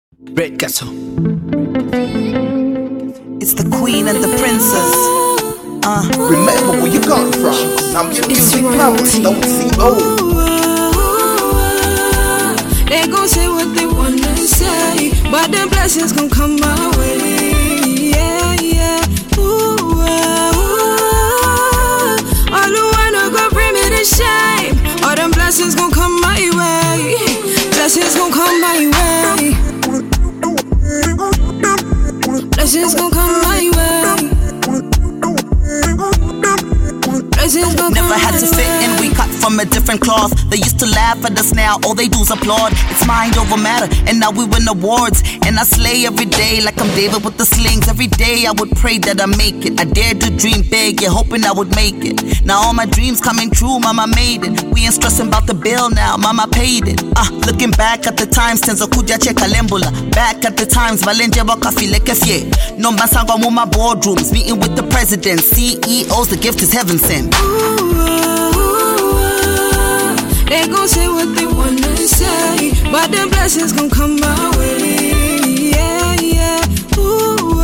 Red Castle. It's the queen and the princess. Remember where you got from. I'm your music powers, don't see old. They gon' say what they wanna say, but the blessings gon' come my way. Yeah, yeah. Ooh, all the wanna go bring me to shame. All them blessings gon' come my way. Blessings gon' come my way. Blessings gon' come my way. Never had to fit in, we cut from a different cloth. They used to laugh at us, now all they do is applaud. It's mind over matter, and now we win awards. And I slay every day like I'm David with the slings. Every day I would pray that I make it. I dared to dream big, yeah, hoping I would make it. Now all my dreams coming true, mama made it. We ain't stressing about the bill now, mama paid it. Looking back at the times, tenzo kuja cheka lembula. Back at the times, valenje waka file kefye. No masangwa mu my boardrooms, meeting with the president, CEOs, the gift is heaven sent. They gon' say what they wanna say, but the blessings gon' come my way. Yeah, yeah. Ooh,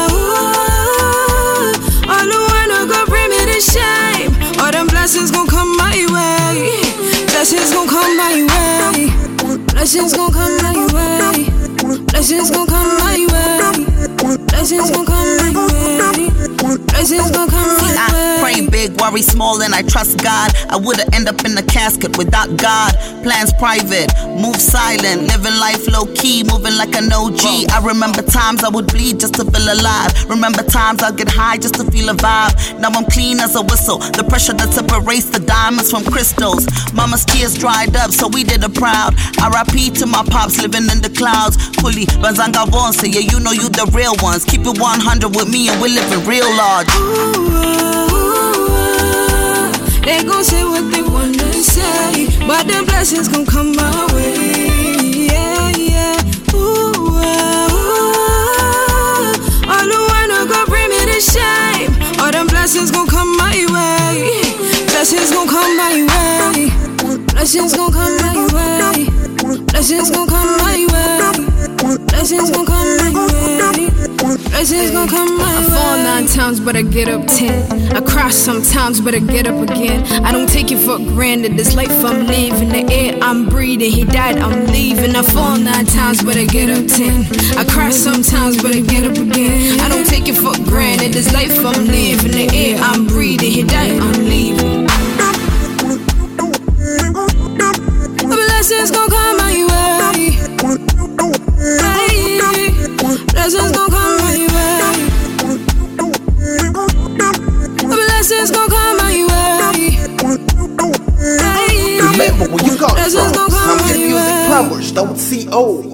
all the wanna go bring me to shame. All them blessings gon' come my way. Blessings gon' come my way. Blessings gon' come my way. Blessings gon' come my way. Blessings gon' come my way. Blessings gon' come my way. I pray big, worry small, and I trust God. I would've end up in a casket without God. Plans private, move silent, living life low key, moving like an OG. I remember times I would bleed just to feel alive. Remember times I'd get high just to feel a vibe. Now I'm clean as a whistle. The pressure that separates the diamonds from crystals. Mama's tears dried up, so we did a proud. R.I.P. to my pops living in the clouds. Fully, Banzanga Vonse, yeah, you know you the real ones. Keep it 100 with me and we're living real large. They gon' say what they wanna say, but the blessings gon' come my way. Yeah, yeah. Ooh, all the wanna go bring me to shame. All them blessings gon' come my way. Blessings gon' come my way. Blessings gon' come my way. Blessings gon' come my way. Blessings gon' come my way. Blessings gon' come my way. I fall 9 times, but I get up 10. I cry sometimes, but I get up again. I don't take it for granted. This life I'm living, the air I'm breathing. He died, I'm leaving. I fall 9 times, but I get up 10. I cry sometimes, but I get up again. I don't take it for granted. This life I'm living, the air I'm breathing. He died, I'm leaving. Blessings gon' come my way. Blessings gon' come my way. Blessings gon' come my way. Remember where you got Blessings from. gon' come I'm my your music way. powers, don't see old.